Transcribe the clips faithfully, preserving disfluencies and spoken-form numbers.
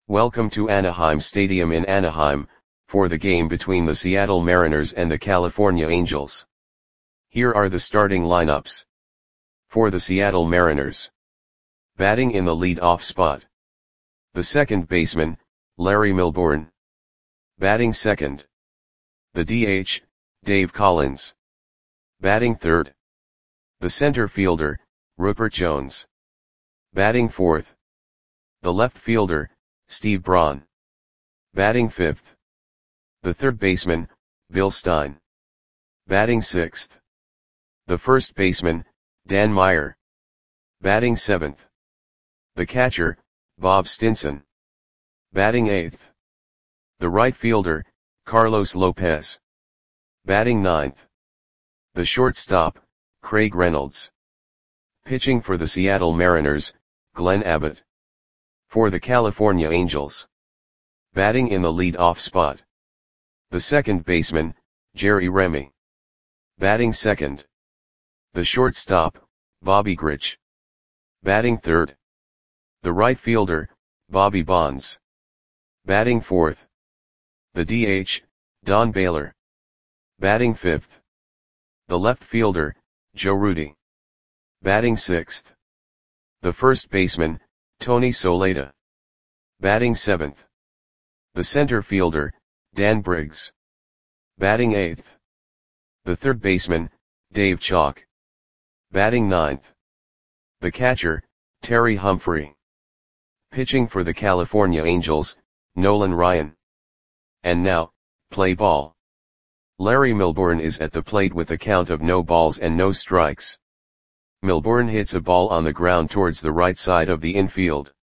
Welcome to Anaheim Stadium in Anaheim, for the game between the Seattle Mariners and the California Angels. Here are the starting lineups. For the Seattle Mariners. Batting in the lead-off spot. The second baseman, Larry Milbourne. Batting second. The D H, Dave Collins. Batting third. The center fielder, Rupert Jones. Batting fourth. The left fielder, Steve Braun. Batting fifth. The third baseman, Bill Stein. Batting sixth. The first baseman, Dan Meyer. Batting seventh. The catcher, Bob Stinson. Batting eighth. The right fielder, Carlos Lopez. Batting ninth. The shortstop, Craig Reynolds. Pitching for the Seattle Mariners, Glenn Abbott. For the California Angels. Batting in the lead-off spot. The second baseman, Jerry Remy. Batting second. The shortstop, Bobby Grich. Batting third. The right fielder, Bobby Bonds. Batting fourth. The D H, Don Baylor. Batting fifth. The left fielder, Joe Rudi. Batting sixth. The first baseman, Tony Soleta. Batting seventh. The center fielder, Dan Briggs. Batting eighth. The third baseman, Dave Chalk. Batting ninth. The catcher, Terry Humphrey. Pitching for the California Angels, Nolan Ryan. And now, play ball. Larry Milbourne is at the plate with a count of no balls and no strikes. Milbourne hits a ball on the ground towards the right side of the infield.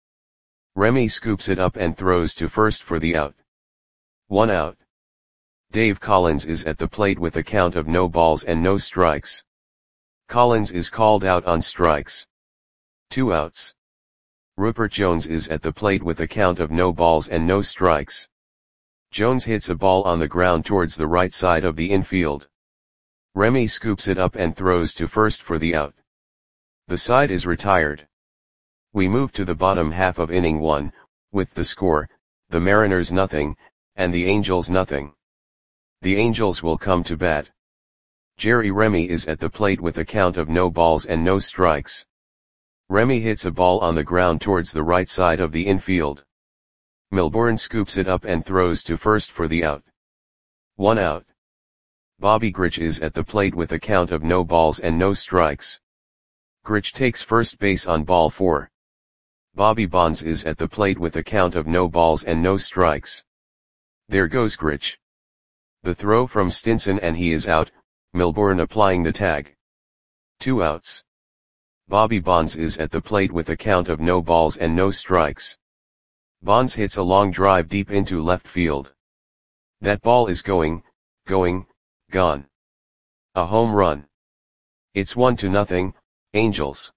Remy scoops it up and throws to first for the out. One out. Dave Collins is at the plate with a count of no balls and no strikes. Collins is called out on strikes. Two outs. Rupert Jones is at the plate with a count of no balls and no strikes. Jones hits a ball on the ground towards the right side of the infield. Remy scoops it up and throws to first for the out. The side is retired. We move to the bottom half of inning one, with the score, the Mariners nothing, and the Angels nothing. The Angels will come to bat. Jerry Remy is at the plate with a count of no balls and no strikes. Remy hits a ball on the ground towards the right side of the infield. Milbourne scoops it up and throws to first for the out. One out. Bobby Grich is at the plate with a count of no balls and no strikes. Grich takes first base on ball four. Bobby Bonds is at the plate with a count of no balls and no strikes. There goes Grich. The throw from Stinson and he is out, Milbourne applying the tag. Two outs. Bobby Bonds is at the plate with a count of no balls and no strikes. Bonds hits a long drive deep into left field. That ball is going, going, gone. A home run. It's one to nothing, Angels.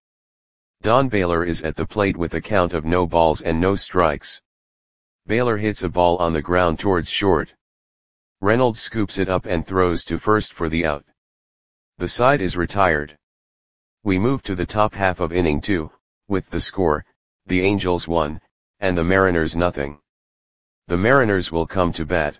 Don Baylor is at the plate with a count of no balls and no strikes. Baylor hits a ball on the ground towards short. Reynolds scoops it up and throws to first for the out. The side is retired. We move to the top half of inning two, with the score, the Angels one, and the Mariners nothing. The Mariners will come to bat.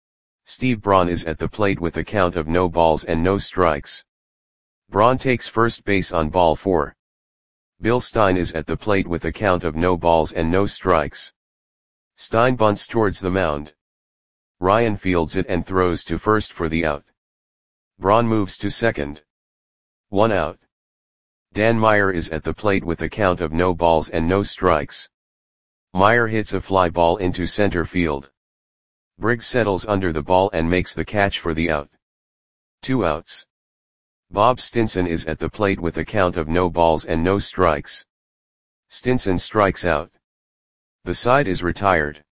Steve Braun is at the plate with a count of no balls and no strikes. Braun takes first base on ball four. Bill Stein is at the plate with a count of no balls and no strikes. Stein bunts towards the mound. Ryan fields it and throws to first for the out. Braun moves to second. One out. Dan Meyer is at the plate with a count of no balls and no strikes. Meyer hits a fly ball into center field. Briggs settles under the ball and makes the catch for the out. Two outs. Bob Stinson is at the plate with a count of no balls and no strikes. Stinson strikes out. The side is retired.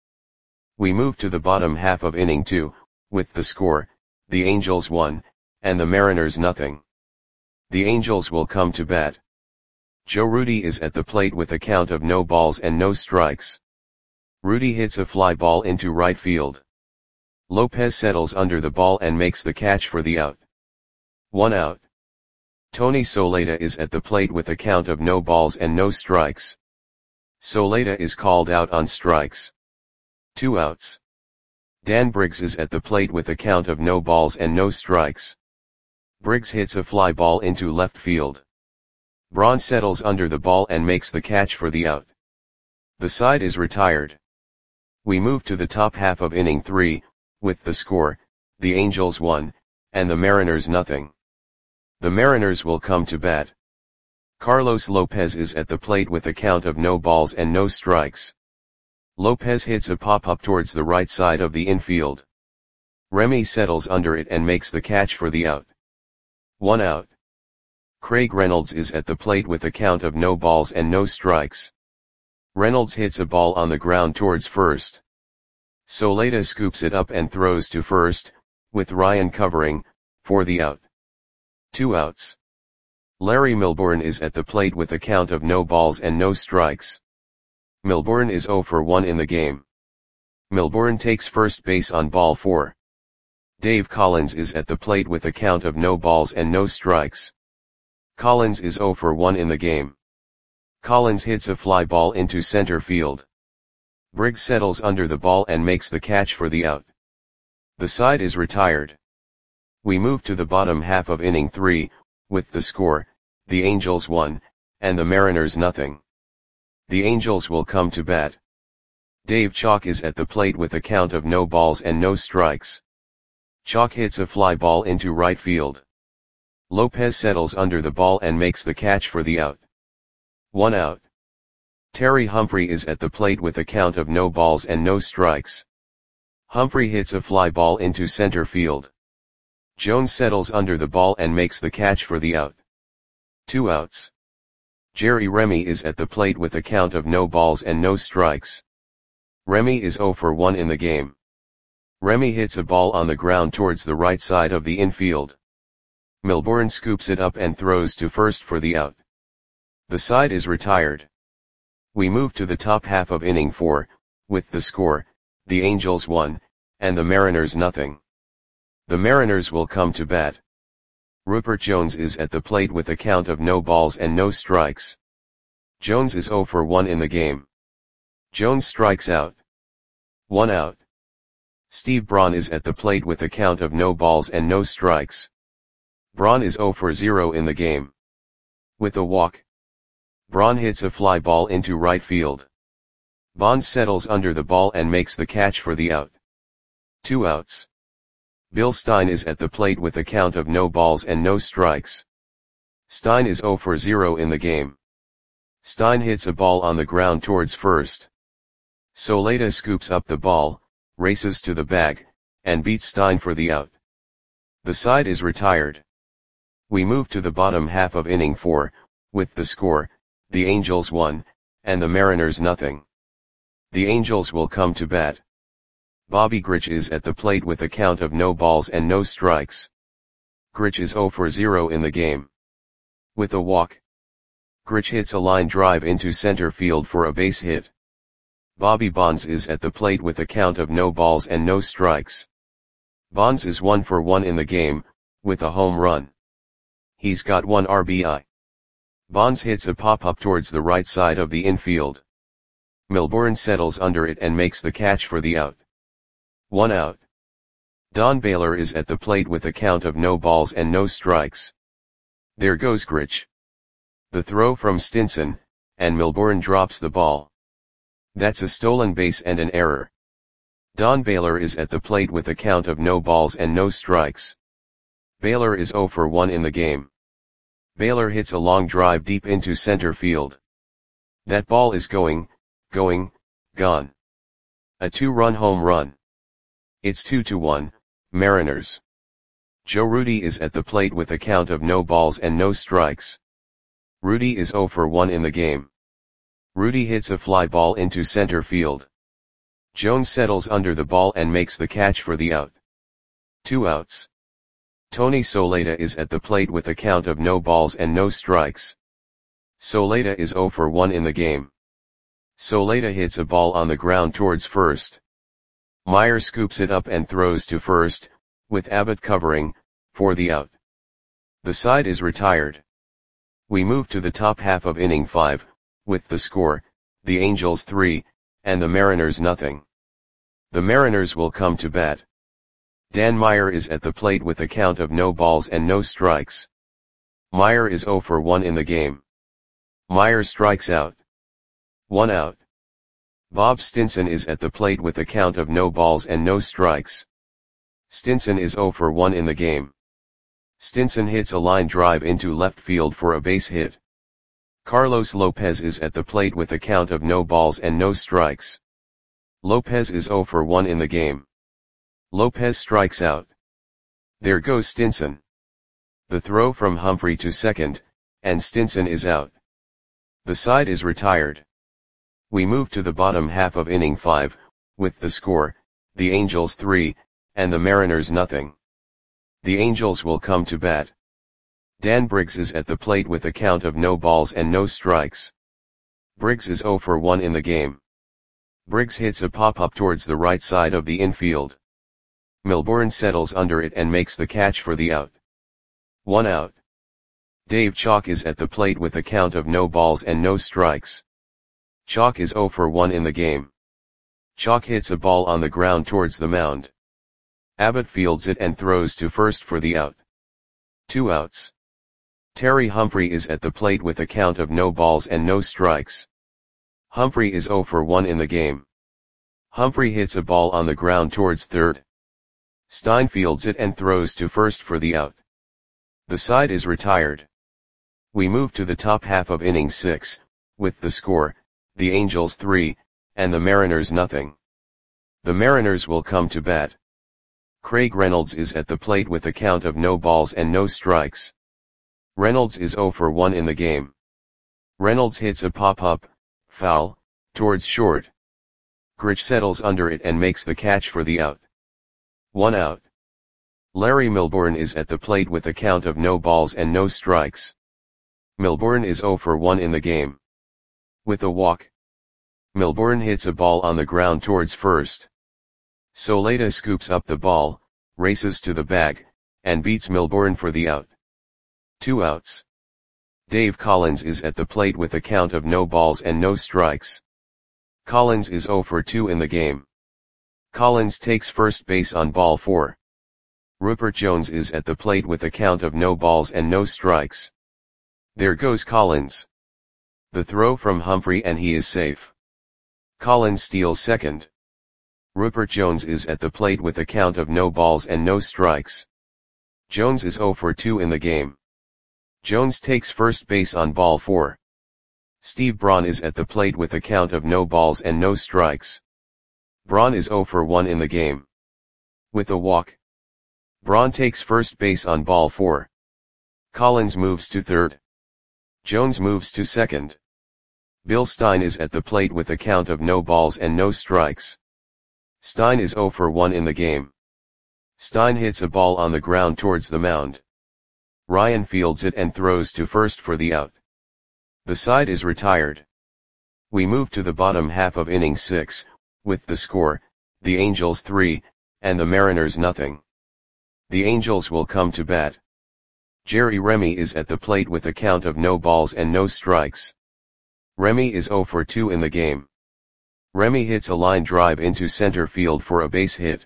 We move to the bottom half of inning two, with the score, the Angels one, and the Mariners nothing. The Angels will come to bat. Joe Rudi is at the plate with a count of no balls and no strikes. Rudi hits a fly ball into right field. Lopez settles under the ball and makes the catch for the out. One out. Tony Soleta is at the plate with a count of no balls and no strikes. Soleta is called out on strikes. Two outs. Dan Briggs is at the plate with a count of no balls and no strikes. Briggs hits a fly ball into left field. Braun settles under the ball and makes the catch for the out. The side is retired. We move to the top half of inning three, with the score, the Angels one, and the Mariners nothing. The Mariners will come to bat. Carlos Lopez is at the plate with a count of no balls and no strikes. Lopez hits a pop-up towards the right side of the infield. Remy settles under it and makes the catch for the out. One out. Craig Reynolds is at the plate with a count of no balls and no strikes. Reynolds hits a ball on the ground towards first. Soleta scoops it up and throws to first, with Ryan covering, for the out. Two outs. Larry Milbourne is at the plate with a count of no balls and no strikes. Milbourne is oh for one in the game. Milbourne takes first base on ball four. Dave Collins is at the plate with a count of no balls and no strikes. Collins is oh for one in the game. Collins hits a fly ball into center field. Briggs settles under the ball and makes the catch for the out. The side is retired. We move to the bottom half of inning three, with the score, the Angels one, and the Mariners nothing. The Angels will come to bat. Dave Chalk is at the plate with a count of no balls and no strikes. Chalk hits a fly ball into right field. Lopez settles under the ball and makes the catch for the out. One out. Terry Humphrey is at the plate with a count of no balls and no strikes. Humphrey hits a fly ball into center field. Jones settles under the ball and makes the catch for the out. Two outs. Jerry Remy is at the plate with a count of no balls and no strikes. Remy is oh for one in the game. Remy hits a ball on the ground towards the right side of the infield. Milbourne scoops it up and throws to first for the out. The side is retired. We move to the top half of inning four, with the score, the Angels one, and the Mariners nothing. The Mariners will come to bat. Rupert Jones is at the plate with a count of no balls and no strikes. Jones is oh for one in the game. Jones strikes out. One out. Steve Braun is at the plate with a count of no balls and no strikes. Braun is oh for zero in the game. With a walk. Braun hits a fly ball into right field. Bonds settles under the ball and makes the catch for the out. Two outs. Bill Stein is at the plate with a count of no balls and no strikes. Stein is oh for zero in the game. Stein hits a ball on the ground towards first. Soleta scoops up the ball, races to the bag, and beats Stein for the out. The side is retired. We move to the bottom half of inning four, with the score, the Angels one, and the Mariners nothing. The Angels will come to bat. Bobby Grich is at the plate with a count of no balls and no strikes. Grich is oh for zero in the game. With a walk. Grich hits a line drive into center field for a base hit. Bobby Bonds is at the plate with a count of no balls and no strikes. Bonds is one for one in the game, with a home run. He's got one R B I. Bonds hits a pop-up towards the right side of the infield. Milbourne settles under it and makes the catch for the out. One out. Don Baylor is at the plate with a count of no balls and no strikes. There goes Grich. The throw from Stinson, and Milbourne drops the ball. That's a stolen base and an error. Don Baylor is at the plate with a count of no balls and no strikes. Baylor is oh for one in the game. Baylor hits a long drive deep into center field. That ball is going, going, gone. A two-run home run. It's two to one, Mariners. Joe Rudi is at the plate with a count of no balls and no strikes. Rudi is oh for one in the game. Rudi hits a fly ball into center field. Jones settles under the ball and makes the catch for the out. Two outs. Tony Soleta is at the plate with a count of no balls and no strikes. Soleta is oh for one in the game. Soleta hits a ball on the ground towards first. Meyer scoops it up and throws to first, with Abbott covering, for the out. The side is retired. We move to the top half of inning five, with the score, the Angels three, and the Mariners nothing. The Mariners will come to bat. Dan Meyer is at the plate with a count of no balls and no strikes. Meyer is zero for one in the game. Meyer strikes out. One out. Bob Stinson is at the plate with a count of no balls and no strikes. Stinson is zero for one in the game. Stinson hits a line drive into left field for a base hit. Carlos Lopez is at the plate with a count of no balls and no strikes. Lopez is zero for one in the game. Lopez strikes out. There goes Stinson. The throw from Humphrey to second, and Stinson is out. The side is retired. We move to the bottom half of inning five, with the score, the Angels three, and the Mariners nothing. The Angels will come to bat. Dan Briggs is at the plate with a count of no balls and no strikes. Briggs is zero for one in the game. Briggs hits a pop-up towards the right side of the infield. Milbourne settles under it and makes the catch for the out. One out. Dave Chalk is at the plate with a count of no balls and no strikes. Chalk is zero for one in the game. Chalk hits a ball on the ground towards the mound. Abbott fields it and throws to first for the out. Two outs. Terry Humphrey is at the plate with a count of no balls and no strikes. Humphrey is zero for one in the game. Humphrey hits a ball on the ground towards third. Stein fields it and throws to first for the out. The side is retired. We move to the top half of inning six, with the score, the Angels three, and the Mariners nothing. The Mariners will come to bat. Craig Reynolds is at the plate with a count of no balls and no strikes. Reynolds is zero for one in the game. Reynolds hits a pop-up, foul, towards short. Grich settles under it and makes the catch for the out. One out. Larry Milbourne is at the plate with a count of no balls and no strikes. Milbourne is zero for one in the game. With a walk. Milbourne hits a ball on the ground towards first. Soleta scoops up the ball, races to the bag, and beats Milbourne for the out. Two outs. Dave Collins is at the plate with a count of no balls and no strikes. Collins is zero for two in the game. Collins takes first base on ball four. Rupert Jones is at the plate with a count of no balls and no strikes. There goes Collins. The throw from Humphrey and he is safe. Collins steals second. Rupert Jones is at the plate with a count of no balls and no strikes. Jones is zero for two in the game. Jones takes first base on ball four. Steve Braun is at the plate with a count of no balls and no strikes. Braun is zero for one in the game. With a walk. Braun takes first base on ball four. Collins moves to third. Jones moves to second. Bill Stein is at the plate with a count of no balls and no strikes. Stein is zero for one in the game. Stein hits a ball on the ground towards the mound. Ryan fields it and throws to first for the out. The side is retired. We move to the bottom half of inning six, with the score, the Angels three, and the Mariners nothing. The Angels will come to bat. Jerry Remy is at the plate with a count of no balls and no strikes. Remy is zero for two in the game. Remy hits a line drive into center field for a base hit.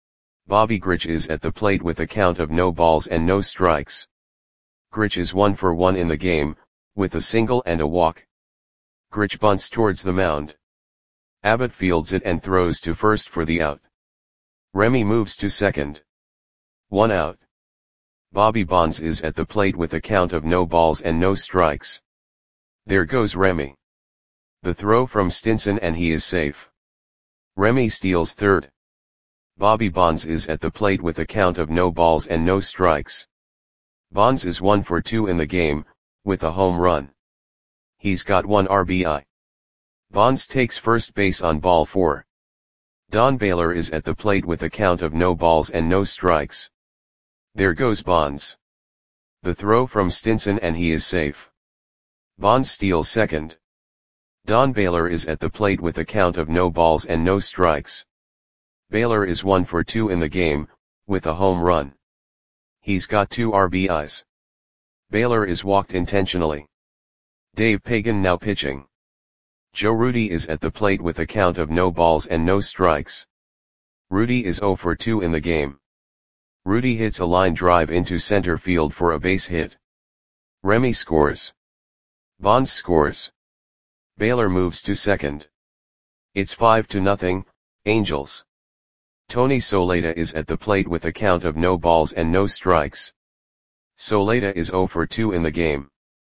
Bobby Grich is at the plate with a count of no balls and no strikes. Grich is one for one in the game, with a single and a walk. Grich bunts towards the mound. Abbott fields it and throws to first for the out. Remy moves to second. One out. Bobby Bonds is at the plate with a count of no balls and no strikes. There goes Remy. The throw from Stinson and he is safe. Remy steals third. Bobby Bonds is at the plate with a count of no balls and no strikes. Bonds is one for two in the game, with a home run. He's got one R B I. Bonds takes first base on ball four. Don Baylor is at the plate with a count of no balls and no strikes. There goes Bonds. The throw from Stinson and he is safe. Bonds steals second. Don Baylor is at the plate with a count of no balls and no strikes. Baylor is one for two in the game, with a home run. He's got two R B Is. Baylor is walked intentionally. Dave Pagan now pitching. Joe Rudi is at the plate with a count of no balls and no strikes. Rudy is zero for two in the game. Rudy hits a line drive into center field for a base hit. Remy scores. Bonds scores. Baylor moves to second. It's five to nothing, Angels. Tony Soleta is at the plate with a count of no balls and no strikes. Soleta is zero for two in the game.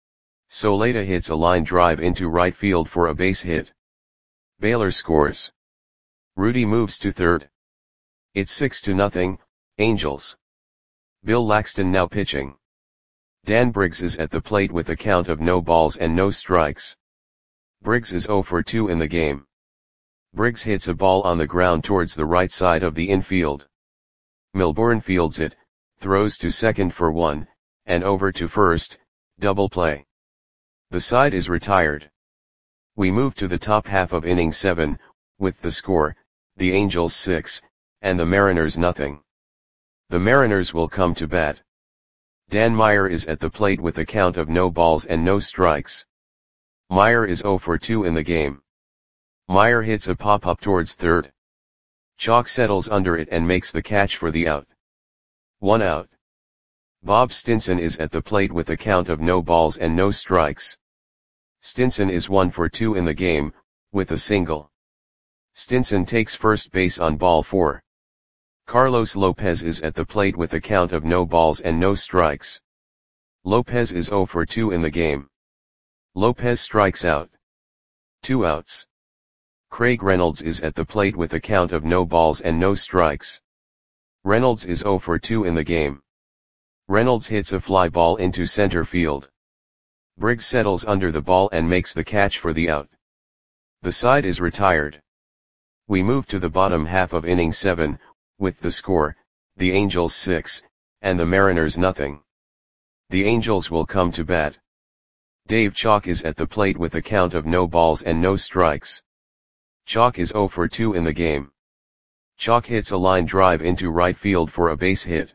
Soleta hits a line drive into right field for a base hit. Baylor scores. Rudy moves to third. It's six to nothing, Angels. Bill Laxton now pitching. Dan Briggs is at the plate with a count of no balls and no strikes. Briggs is zero for two in the game. Briggs hits a ball on the ground towards the right side of the infield. Milbourne fields it, throws to second for one, and over to first, double play. The side is retired. We move to the top half of inning seven, with the score, the Angels six, and the Mariners nothing. The Mariners will come to bat. Dan Meyer is at the plate with a count of no balls and no strikes. Meyer is zero for two in the game. Meyer hits a pop-up towards third. Chalk settles under it and makes the catch for the out. One out. Bob Stinson is at the plate with a count of no balls and no strikes. Stinson is one for two in the game, with a single. Stinson takes first base on ball four. Carlos Lopez is at the plate with a count of no balls and no strikes. Lopez is zero for two in the game. Lopez strikes out. Two outs. Craig Reynolds is at the plate with a count of no balls and no strikes. Reynolds is zero for two in the game. Reynolds hits a fly ball into center field. Briggs settles under the ball and makes the catch for the out. The side is retired. We move to the bottom half of inning seven, with the score, the Angels six, and the Mariners nothing. The Angels will come to bat. Dave Chalk is at the plate with a count of no balls and no strikes. Chalk is zero for two in the game. Chalk hits a line drive into right field for a base hit.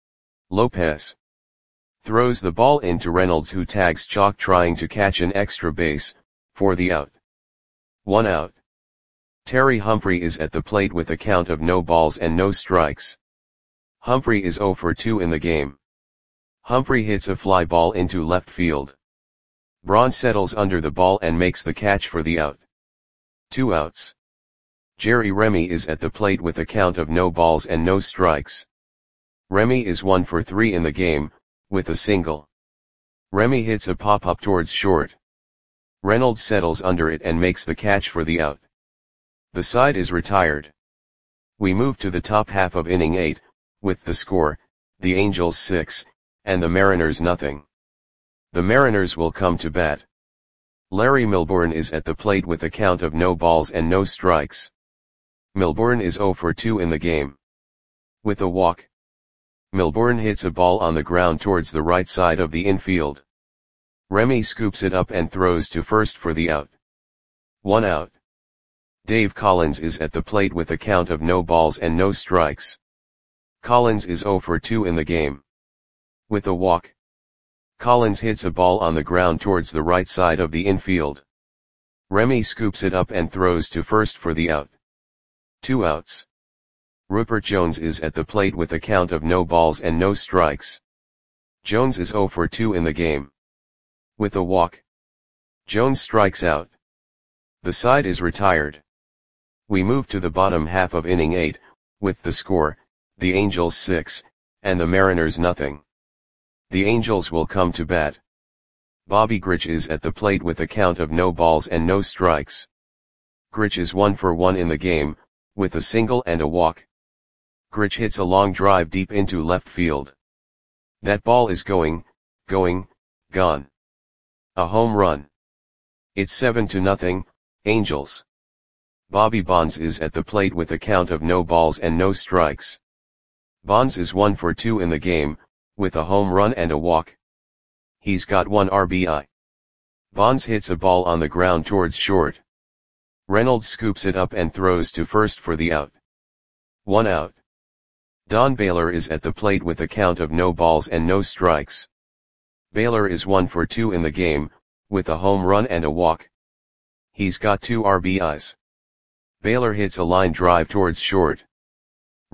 Lopez throws the ball into Reynolds, who tags Chalk trying to catch an extra base, for the out. One out. Terry Humphrey is at the plate with a count of no balls and no strikes. Humphrey is zero for two in the game. Humphrey hits a fly ball into left field. Braun settles under the ball and makes the catch for the out. Two outs. Jerry Remy is at the plate with a count of no balls and no strikes. Remy is one for three in the game, with a single. Remy hits a pop-up towards short. Reynolds settles under it and makes the catch for the out. The side is retired. We move to the top half of inning eight, with the score, the Angels six, and the Mariners nothing. The Mariners will come to bat. Larry Milbourne is at the plate with a count of no balls and no strikes. Milbourne is zero for two in the game. With a walk. Milbourne hits a ball on the ground towards the right side of the infield. Remy scoops it up and throws to first for the out. One out. Dave Collins is at the plate with a count of no balls and no strikes. Collins is zero for two in the game. With a walk. Collins hits a ball on the ground towards the right side of the infield. Remy scoops it up and throws to first for the out. Two outs. Rupert Jones is at the plate with a count of no balls and no strikes. Jones is zero for two in the game. With a walk. Jones strikes out. The side is retired. We move to the bottom half of inning eight, with the score, the Angels six, and the Mariners nothing. The Angels will come to bat. Bobby Grich is at the plate with a count of no balls and no strikes. Grich is one for one in the game, with a single and a walk. Grich hits a long drive deep into left field. That ball is going, going, gone. A home run. It's seven to nothing, Angels. Bobby Bonds is at the plate with a count of no balls and no strikes. Bonds is one for two in the game, with a home run and a walk. He's got one R B I. Bonds hits a ball on the ground towards short. Reynolds scoops it up and throws to first for the out. One out. Don Baylor is at the plate with a count of no balls and no strikes. Baylor is one for two in the game, with a home run and a walk. He's got two R B Is. Baylor hits a line drive towards short.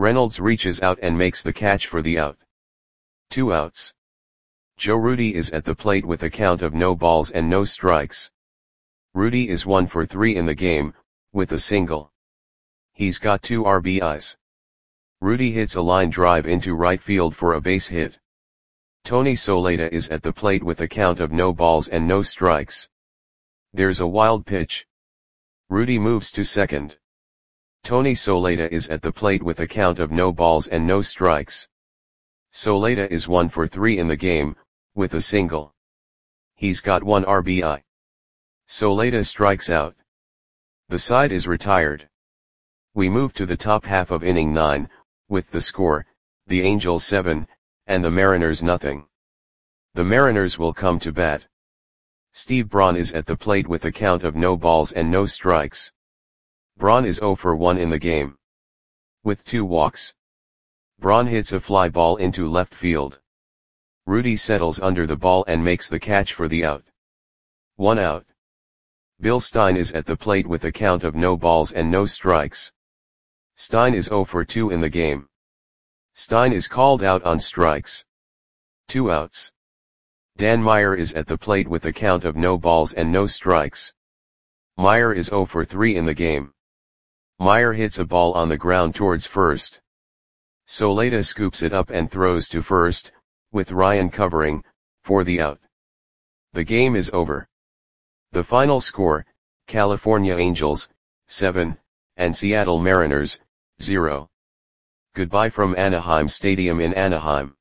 Reynolds reaches out and makes the catch for the out. Two outs. Joe Rudi is at the plate with a count of no balls and no strikes. Rudi is one for three in the game, with a single. He's got two R B Is. Rudi hits a line drive into right field for a base hit. Tony Soleta is at the plate with a count of no balls and no strikes. There's a wild pitch. Rudi moves to second. Tony Soleta is at the plate with a count of no balls and no strikes. Soleta is one for three in the game, with a single. He's got one R B I. Soleta strikes out. The side is retired. We move to the top half of inning nine, with the score, the Angels seven, and the Mariners nothing. The Mariners will come to bat. Steve Braun is at the plate with a count of no balls and no strikes. Braun is zero for one in the game. With two walks. Braun hits a fly ball into left field. Rudi settles under the ball and makes the catch for the out. One out. Bill Stein is at the plate with a count of no balls and no strikes. Stein is zero for two in the game. Stein is called out on strikes. Two outs. Dan Meyer is at the plate with a count of no balls and no strikes. Meyer is zero for three in the game. Meyer hits a ball on the ground towards first. Soleta scoops it up and throws to first, with Ryan covering, for the out. The game is over. The final score, California Angels, seven, and Seattle Mariners, zero. Goodbye from Anaheim Stadium in Anaheim.